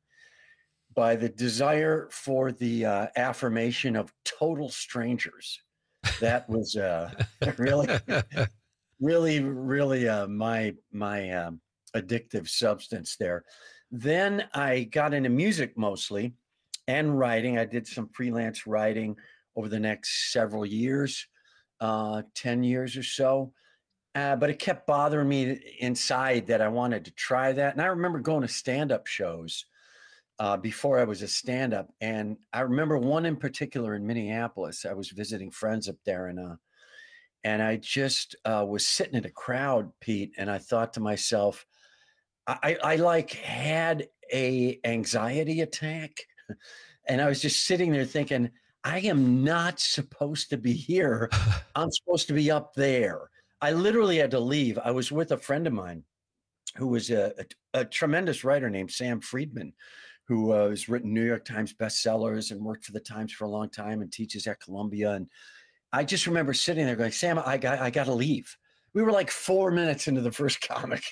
by the desire for the uh, affirmation of total strangers. That was uh, really, really, really uh, my my um, addictive substance there. Then I got into music mostly and writing. I did some freelance writing over the next several years, uh, ten years or so. Uh, but it kept bothering me inside that I wanted to try that. And I remember going to stand-up shows Uh, before I was a stand-up. And I remember one in particular in Minneapolis. I was visiting friends up there, and uh, and I just uh, was sitting in a crowd, Pete, and I thought to myself, I, I like had a anxiety attack, and I was just sitting there thinking, I am not supposed to be here. I'm supposed to be up there. I literally had to leave. I was with a friend of mine who was a, a, a tremendous writer named Sam Friedman, who uh, has written New York Times bestsellers and worked for the Times for a long time and teaches at Columbia. And I just remember sitting there going, Sam, I got, I got to leave. We were like four minutes into the first comic.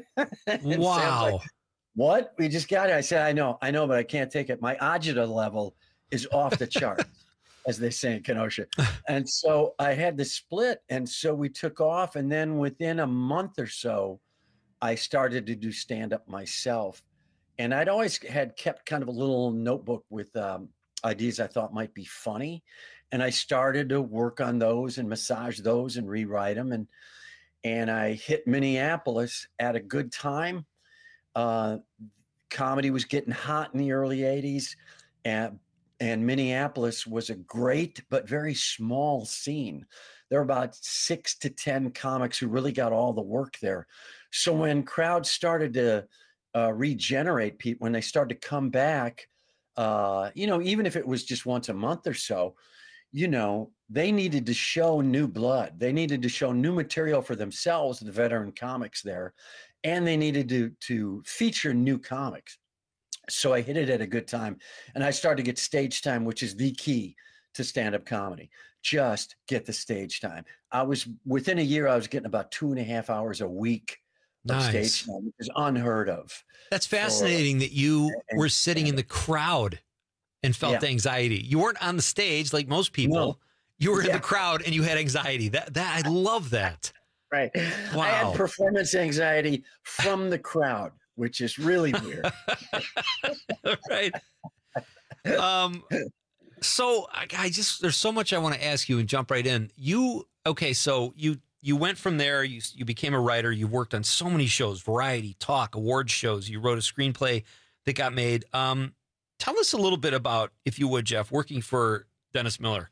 And Wow. Sam's like, what? We just got it. I said, I know, I know, but I can't take it. My agita level is off the chart. as they say in Kenosha. And so I had the split. And so we took off. And then within a month or so, I started to do stand-up myself. And I'd always had kept kind of a little notebook with um, ideas I thought might be funny. And I started to work on those and massage those and rewrite them. And, and I hit Minneapolis at a good time. Uh, comedy was getting hot in the early eighties. And, and Minneapolis was a great but very small scene. There were about six to ten comics who really got all the work there. So when crowds started to uh, regenerate, people, when they started to come back, uh, you know, even if it was just once a month or so, you know, they needed to show new blood. They needed to show new material for themselves, the veteran comics there, and they needed to to feature new comics. So I hit it at a good time, and I started to get stage time, which is the key to stand-up comedy. Just get the stage time. I was within a year, I was getting about two and a half hours a week of Nice. stage time, which is unheard of. That's fascinating that you and- were sitting in the crowd and felt Yeah. anxiety. You weren't on the stage like most people. No. You were in Yeah. the crowd and you had anxiety. That that I love that. Right. Wow. I had performance anxiety from the crowd, which is really weird. Right. Um so I, I just there's so much I want to ask you and jump right in. You okay, so you you went from there, you you became a writer, you worked on so many shows, variety, talk, award shows, you wrote a screenplay that got made. Um tell us a little bit about, if you would, Jeff, working for Dennis Miller.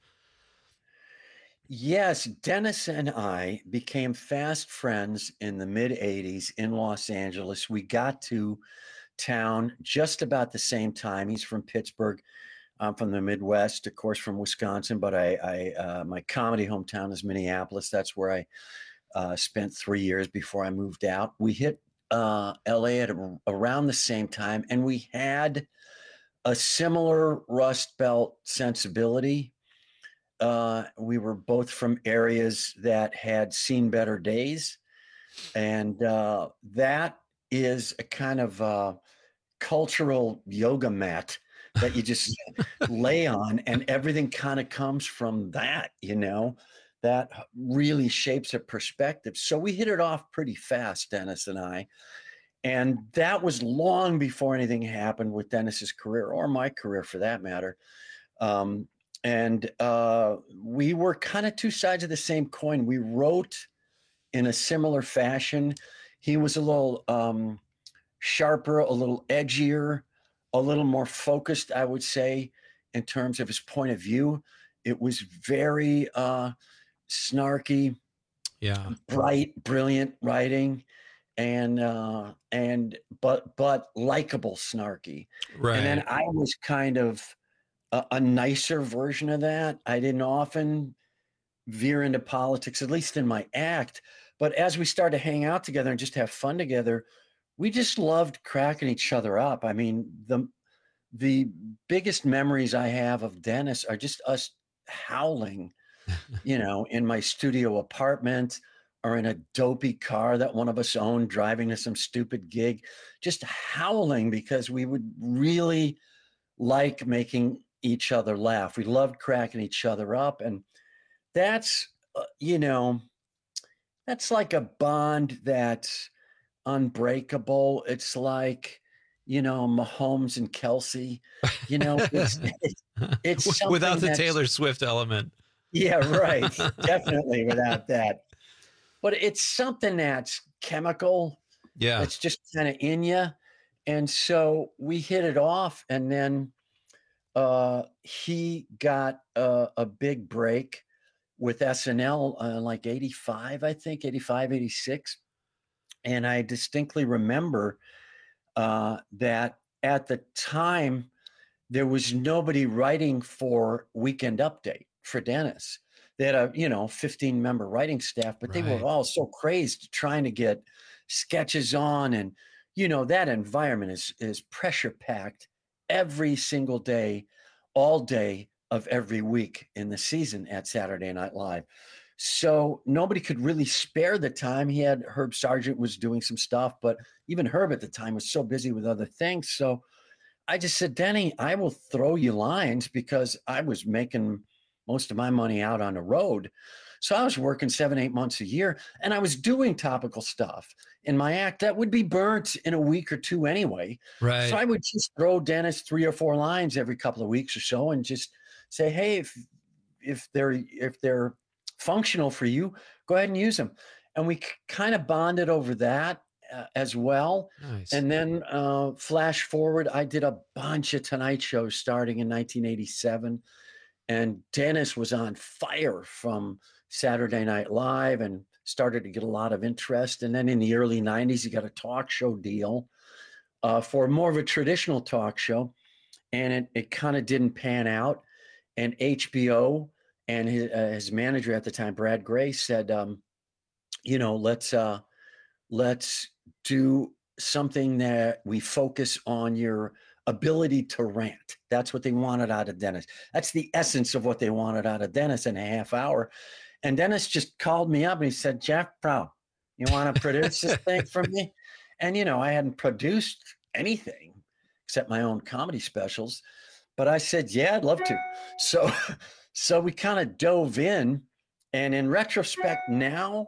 Yes, Dennis and I became fast friends in the mid eighties in Los Angeles. We got to town just about the same time. He's from Pittsburgh. I'm from the Midwest, of course, from Wisconsin, but I, I uh, my comedy hometown is Minneapolis. That's where I uh, spent three years before I moved out. We hit uh, L A at a, around the same time, and we had a similar Rust Belt sensibility. Uh, we were both from areas that had seen better days. And uh, that is a kind of uh, cultural yoga mat that you just lay on, and everything kind of comes from that, you know, that really shapes a perspective. So we hit it off pretty fast, Dennis and I. And that was long before anything happened with Dennis's career, or my career for that matter. Um, And uh, we were kind of two sides of the same coin. We wrote in a similar fashion. He was a little um, sharper, a little edgier, a little more focused, I would say, in terms of his point of view. It was very uh, snarky, yeah, bright, brilliant writing, and uh, and but but likable snarky. Right. And then I was kind of A, a nicer version of that. I didn't often veer into politics, at least in my act. But as we started to hang out together and just have fun together, we just loved cracking each other up. I mean, the the biggest memories I have of Dennis are just us howling, you know, in my studio apartment or in a dopey car that one of us owned, driving to some stupid gig, just howling because we would really like making each other laugh. We loved cracking each other up. And that's, uh, you know, that's like a bond that's unbreakable. It's like, you know, Mahomes and Kelsey, you know, it's, it's, it's something without the that's- Taylor Swift element. Yeah, right. Definitely without that. But it's something that's chemical. Yeah. It's just kind of in you. And so we hit it off, and then uh, he got a, a big break with S N L uh, like eighty-five, I think, eighty-five, eighty-six. And I distinctly remember uh, that at the time, there was nobody writing for Weekend Update for Dennis. They had a, you know, fifteen member writing staff, but they Right. were all so crazed trying to get sketches on. And, you know, that environment is, is pressure packed every single day, all day of every week in the season at Saturday Night Live. So nobody could really spare the time. He had Herb Sargent was doing some stuff, but even Herb at the time was so busy with other things. So I just said, Denny, I will throw you lines, because I was making most of my money out on the road. So I was working seven, eight months a year, and I was doing topical stuff in my act that would be burnt in a week or two anyway. Right. So I would just throw Dennis three or four lines every couple of weeks or so and just say, hey, if if they're if they're functional for you, go ahead and use them. And we kind of bonded over that uh, as well. Nice. And then uh, flash forward, I did a bunch of Tonight shows starting in nineteen eighty-seven. And Dennis was on fire from Saturday Night Live and started to get a lot of interest. And then in the early nineties, he got a talk show deal uh, for more of a traditional talk show. And it, it kind of didn't pan out. And H B O and his, uh, his manager at the time, Brad Gray, said, um, you know, let's uh, let's do something that we focus on your ability to rant. That's what they wanted out of Dennis. That's the essence of what they wanted out of Dennis in a half hour. And Dennis just called me up and he said, Jeff, bro, you want to produce this thing for me? And, you know, I hadn't produced anything except my own comedy specials. But I said, yeah, I'd love to. So, so we kind of dove in. And in retrospect now,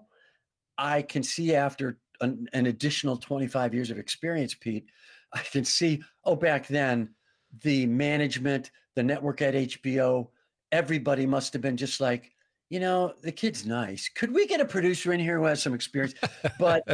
I can see after an, an additional twenty-five years of experience, Pete, I can see, oh, back then, the management, the network at H B O, everybody must have been just like, you know, the kid's nice. Could we get a producer in here who has some experience? But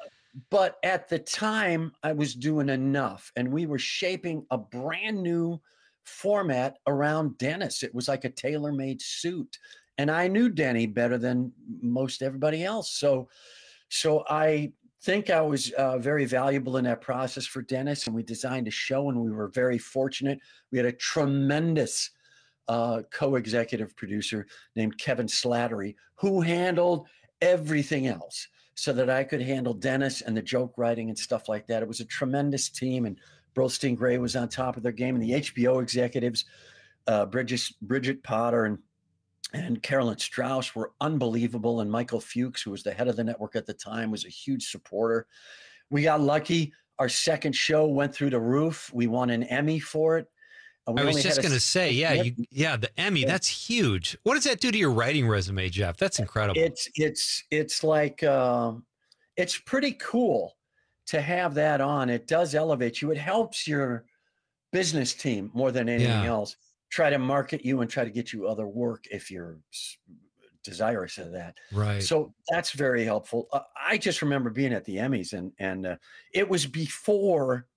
but at the time, I was doing enough, and we were shaping a brand new format around Dennis. It was like a tailor-made suit. And I knew Denny better than most everybody else. So, so I think I was uh, very valuable in that process for Dennis. And we designed a show, and we were very fortunate. We had a tremendous uh, co-executive producer named Kevin Slattery, who handled everything else so that I could handle Dennis and the joke writing and stuff like that. It was a tremendous team. And Brolstein Gray was on top of their game. And the H B O executives, uh, Bridget, Bridget Potter and And Carolyn Strauss were unbelievable. And Michael Fuchs, who was the head of the network at the time, was a huge supporter. We got lucky. Our second show went through the roof. We won an Emmy for it. I was just going to say, yeah, you, yeah, the Emmy, that's huge. What does that do to your writing resume, Jeff? That's incredible. It's, it's, it's like, uh, it's pretty cool to have that on. It does elevate you. It helps your business team more than anything Yeah. else. Try to market you and try to get you other work if you're desirous of that. Right. So that's very helpful. Uh, I just remember being at the Emmys, and and uh, it was before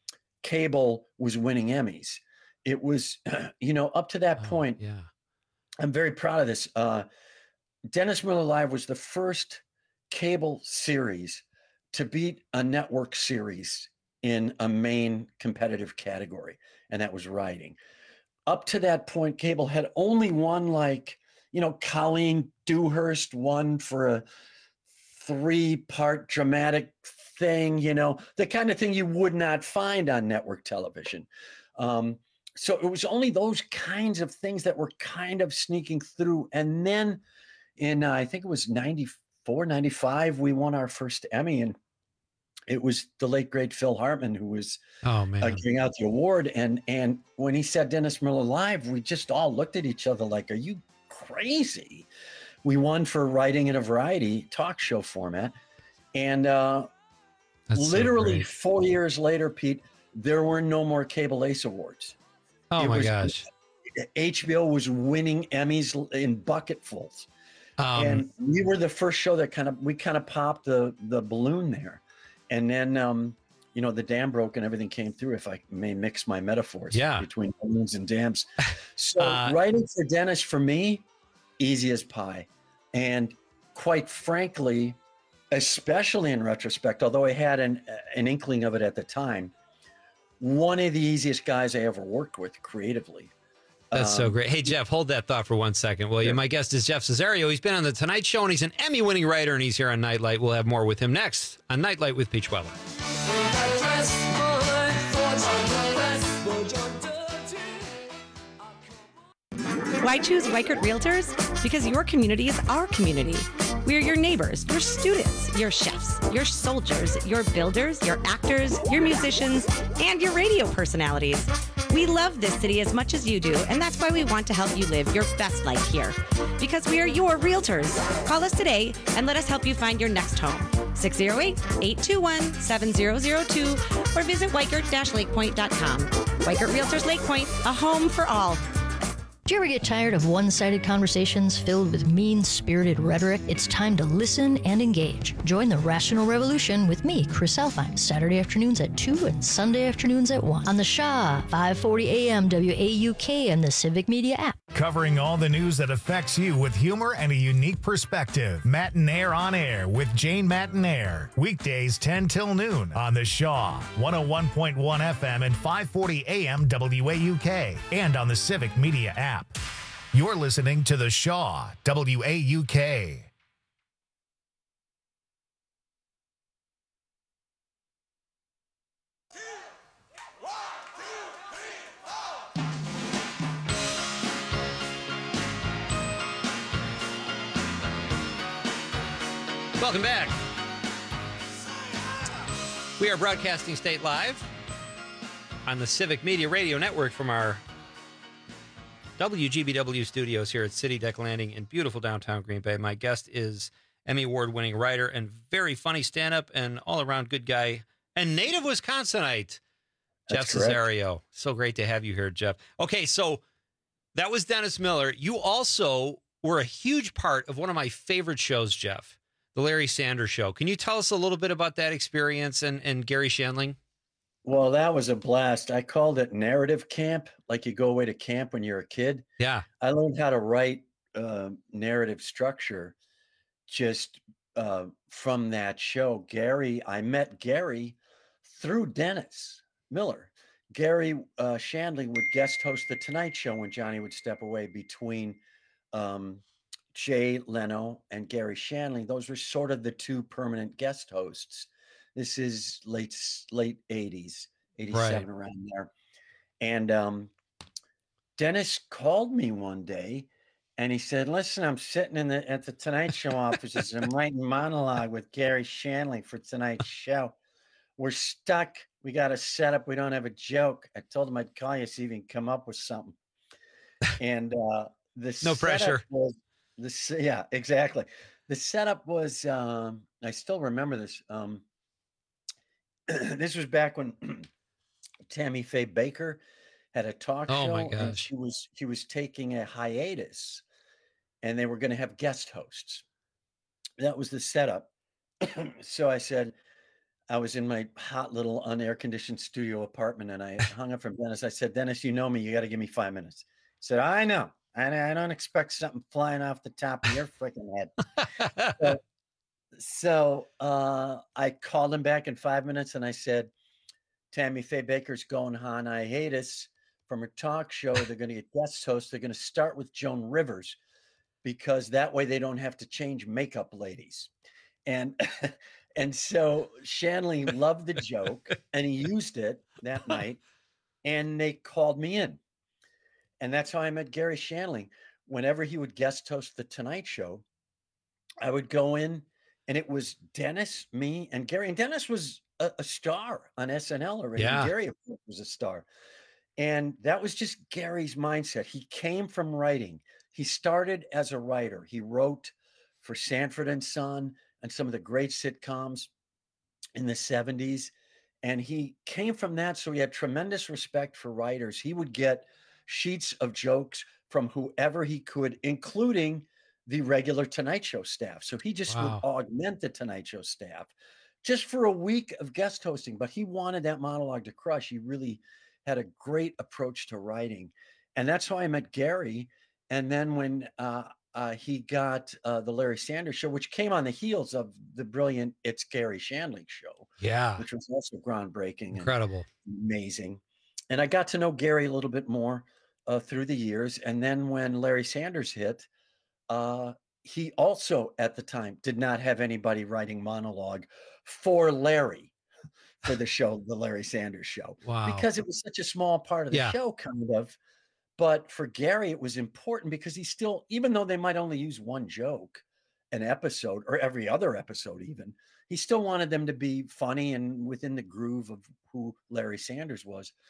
cable was winning Emmys. It was, you know, up to that Oh, point. yeah. I'm very proud of this. Uh, Dennis Miller Live was the first cable series to beat a network series in a main competitive category, and that was writing. Up to that point, cable had only won, like, you know, Colleen Dewhurst won for a three-part dramatic thing, you know, the kind of thing you would not find on network television. Um, so it was only those kinds of things that were kind of sneaking through. And then in, uh, I think it was ninety-four, ninety-five, we won our first Emmy, and it was the late, great Phil Hartman who was Oh, man. uh, giving out the award. And and when he said Dennis Miller Live, we just all looked at each other like, are you crazy? We won for writing in a variety talk show format. And uh, That's so literally great. four years later, Pete, there were no more Cable Ace Awards. Oh, It my was- gosh. H B O was winning Emmys in bucketfuls. Um, and we were the first show that kind of, we kind of popped the, the balloon there. And then, um, you know, the dam broke and everything came through, if I may mix my metaphors Yeah. between balloons and dams. So Uh, writing for Dennis, for me, easy as pie. And quite frankly, especially in retrospect, although I had an, an inkling of it at the time, one of the easiest guys I ever worked with creatively. That's so Um, great. Hey, Jeff, hold that thought for one second, will you? My guest is Jeff Cesario. He's been on The Tonight Show, and he's an Emmy-winning writer, and he's here on Nightlight. We'll have more with him next on Nightlight with Pete Schwella. Why choose Weichert Realtors? Because your community is our community. We are your neighbors, your students, your chefs, your soldiers, your builders, your actors, your musicians, and your radio personalities. We love this city as much as you do, and that's why we want to help you live your best life here. Because we are your realtors. Call us today and let us help you find your next home. six oh eight, eight two one, seven oh oh two or visit Weichert dash Lake Point dot com. Weichert Realtors Lake Point, a home for all. Do you ever get tired of one-sided conversations filled with mean-spirited rhetoric? It's time to listen and engage. Join the Rational Revolution with me, Chris Alfine, Saturday afternoons at two and Sunday afternoons at one on the Shaw, five forty A M W A U K and the Civic Media app. Covering all the news that affects you with humor and a unique perspective. Matinaire on Air with Jane Matinaire. Weekdays ten till noon on the Shaw, one oh one point one F M and five forty A M W A U K and on the Civic Media app. You're listening to the Shaw, W A U K. Welcome back. We are broadcasting state live on the Civic Media Radio Network from our W G B W studios here at City Deck Landing in beautiful downtown Green Bay. My guest is Emmy Award-winning writer and very funny stand-up and all-around good guy and native Wisconsinite, Jeff Cesario. So great to have you here, Jeff. Okay, so that was Dennis Miller. You also were a huge part of one of my favorite shows, Jeff, The Larry Sanders Show. Can you tell us a little bit about that experience and, and Gary Shandling? Well, that was a blast. I called it narrative camp, like you go away to camp when you're a kid. Yeah. I learned how to write uh, narrative structure just uh, from that show. Gary, I met Gary through Dennis Miller. Gary uh, Shandling would guest host The Tonight Show when Johnny would step away between um, Jay Leno and Gary Shandling. Those were sort of the two permanent guest hosts. This is late late eighties, eighty-seven, right around there. And um, Dennis called me one day and he said, listen, I'm sitting in the at the Tonight Show offices. I'm writing monologue with Gary Shandling for tonight's show. We're stuck. We got a setup. We don't have a joke. I told him I'd call you, see if you can come up with something. And uh, the no pressure. Was, this, yeah, exactly. The setup was, um, I still remember this. Um, This was back when Tammy Faye Baker had a talk oh show. My gosh. And she was she was taking a hiatus, and they were going to have guest hosts. That was the setup. So I said, I was in my hot little unair conditioned studio apartment, and I hung up from Dennis. I said, Dennis, you know me. You got to give me five minutes. He said, I know. I, I don't expect something flying off the top of your freaking head. So, So uh, I called him back in five minutes and I said, Tammy Faye Baker's going on hiatus from her talk show. They're going to get guest hosts. They're going to start with Joan Rivers because that way they don't have to change makeup ladies. And and so Shandling loved the joke and he used it that night and they called me in. And that's how I met Gary Shandling. Whenever he would guest host The Tonight Show, I would go in. And it was Dennis, me, and Gary. And Dennis was a, a star on S N L already. Yeah. Gary, of course, was a star. And that was just Gary's mindset. He came from writing. He started as a writer. He wrote for Sanford and Son and some of the great sitcoms in the seventies. And he came from that. So he had tremendous respect for writers. He would get sheets of jokes from whoever he could, including the regular Tonight Show staff. So he just Wow. would augment the Tonight Show staff just for a week of guest hosting. But he wanted that monologue to crush. He really had a great approach to writing. And that's how I met Gary. And then when uh, uh, he got uh, the Larry Sanders Show, which came on the heels of the brilliant It's Gary Shandling Show. Yeah. Which was also groundbreaking. Incredible. Amazing. And I got to know Gary a little bit more uh, through the years. And then when Larry Sanders hit, Uh, he also at the time did not have anybody writing monologue for Larry for the show, the Larry Sanders Show, Wow. because it was such a small part of the Yeah. show, kind of. But for Gary, it was important because he still, even though they might only use one joke an episode or every other episode, even, he still wanted them to be funny and within the groove of who Larry Sanders was.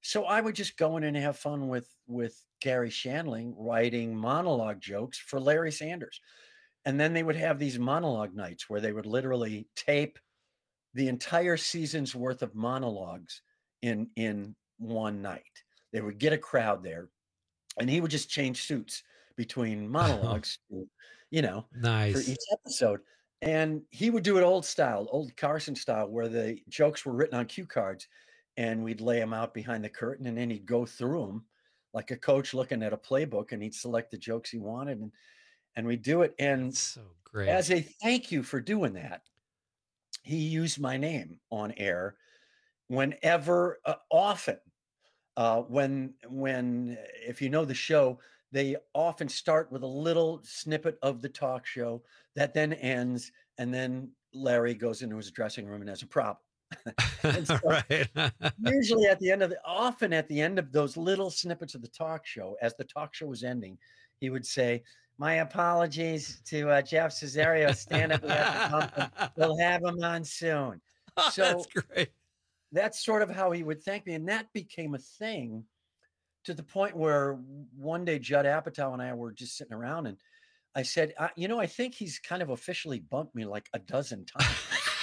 So I would just go in and have fun with with Gary Shandling writing monologue jokes for Larry Sanders. And then they would have these monologue nights where they would literally tape the entire season's worth of monologues in in one night. They would get a crowd there, and he would just change suits between monologues, to, you know, nice. for each episode. And he would do it old style, old Carson style, where the jokes were written on cue cards, and we'd lay them out behind the curtain, and then he'd go through them like a coach looking at a playbook, and he'd select the jokes he wanted, and and we'd do it. And That's so great. As a thank you for doing that, he used my name on air whenever, uh, often, uh, when, when, if you know the show, they often start with a little snippet of the talk show that then ends, and then Larry goes into his dressing room and has a problem. So right. usually at the end of the, often at the end of those little snippets of the talk show, as the talk show was ending, he would say, "My apologies to uh, Jeff Cesario, stand up. We have to pump him. We'll have him on soon." Oh, So that's great. that's sort of how he would thank me. And that became a thing to the point where one day Judd Apatow and I were just sitting around, and I said, I, you know, I think he's kind of officially bumped me like a dozen times.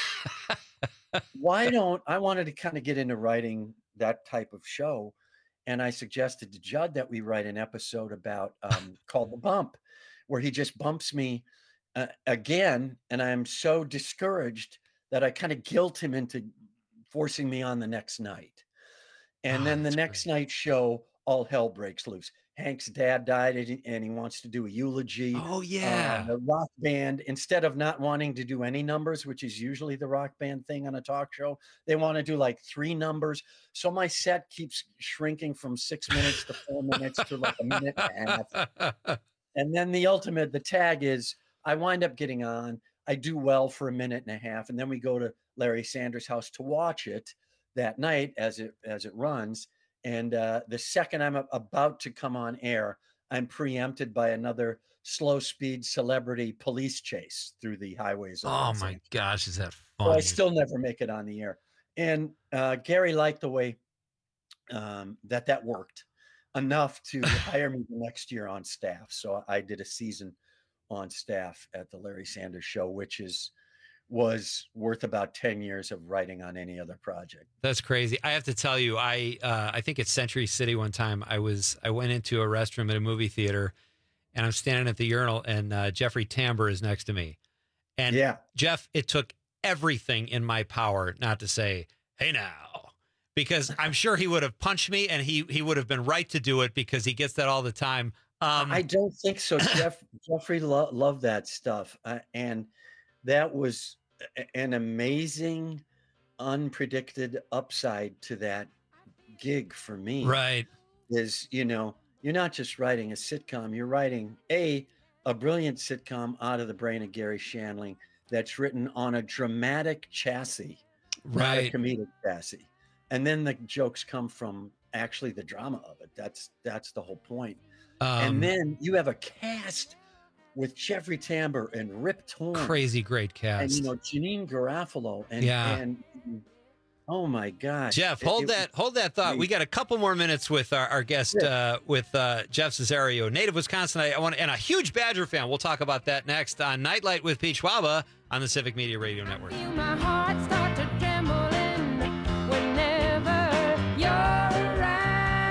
Why don't I wanted to kind of get into writing that type of show. And I suggested to Judd that we write an episode about um, called The Bump, where he just bumps me uh, again. And I'm so discouraged that I kind of guilt him into forcing me on the next night. And Oh, then the that's next great. night's show, all hell breaks loose. Hank's dad died, and he, and he wants to do a eulogy. Oh, Uh, yeah. the rock band, instead of not wanting to do any numbers, which is usually the rock band thing on a talk show, they want to do like three numbers. So my set keeps shrinking from six minutes to four minutes to like a minute and a half. And then the ultimate, the tag is I wind up getting on. I do well for a minute and a half, and then we go to Larry Sanders' house to watch it that night as it as it runs. And uh, the second I'm a- about to come on air, I'm preempted by another slow speed celebrity police chase through the highways. of Oh Los my Angeles. gosh, is that So I funny? still never make it on the air. And uh, Gary liked the way um, that that worked enough to hire me the next year on staff. So I did a season on staff at the Larry Sanders Show, which is was worth about ten years of writing on any other project. That's crazy. I have to tell you, I uh, I think at Century City one time, I was I went into a restroom at a movie theater, and I'm standing at the urinal, and uh, Jeffrey Tambor is next to me, and Yeah. Jeff, it took everything in my power not to say, "Hey now," because I'm sure he would have punched me, and he he would have been right to do it because he gets that all the time. Um, I don't think so. Jeff Jeffrey lo- loved that stuff, uh, and that was a- an amazing, unpredicted upside to that gig for me. right. Is you know you're not just writing a sitcom, you're writing a a brilliant sitcom out of the brain of Gary Shandling that's written on a dramatic chassis, not a Right. comedic chassis, and then the jokes come from actually the drama of it. That's that's the whole point. Um, And then you have a cast with Jeffrey Tambor and Rip Torn, crazy great cast. and you know Janine Garofalo, and Yeah. and oh my gosh, Jeff, It- hold it that, was hold that thought. We great. got a couple more minutes with our, our guest, Yeah. uh, with uh, Jeff Cesario, native Wisconsinite, I want, and a huge Badger fan. We'll talk about that next on Nightlight with Pete Schwaba on the Civic Media Radio Network. My heart start to trembling whenever you're around.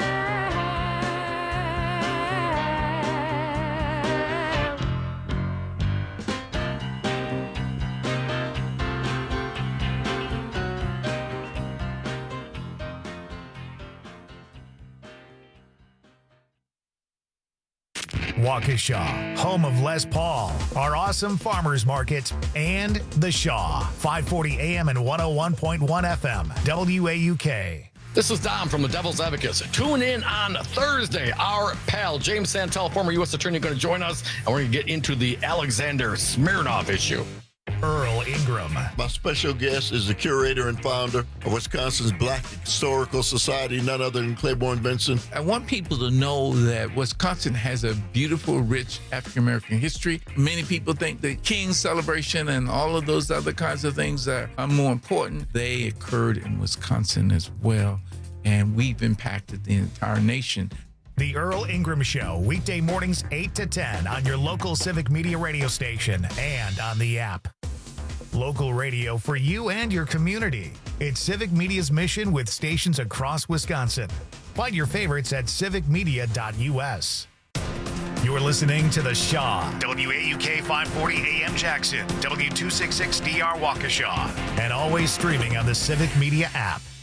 Waukesha, home of Les Paul, our awesome farmers market, and The Shaw, five forty A M and one oh one point one F M, W A U K. This is Dom from the Devil's Advocates. Tune in on Thursday. Our pal, James Santel, former U S attorney, going to join us, and we're going to get into the Alexander Smirnov issue. Earl Ingram. My special guest is the curator and founder of Wisconsin's Black Historical Society, none other than Claiborne Benson. I want people to know that Wisconsin has a beautiful, rich African-American history. Many people think the King's celebration and all of those other kinds of things are, are more important. They occurred in Wisconsin as well. and we've impacted the entire nation. The Earl Ingram Show, weekday mornings eight to ten on your local Civic Media radio station and on the app. Local radio for you and your community. It's Civic Media's mission with stations across Wisconsin. Find your favorites at civic media dot u s. You're listening to The Shaw, W A U K five forty A M Jackson, W two sixty-six D R Waukesha, and always streaming on the Civic Media app.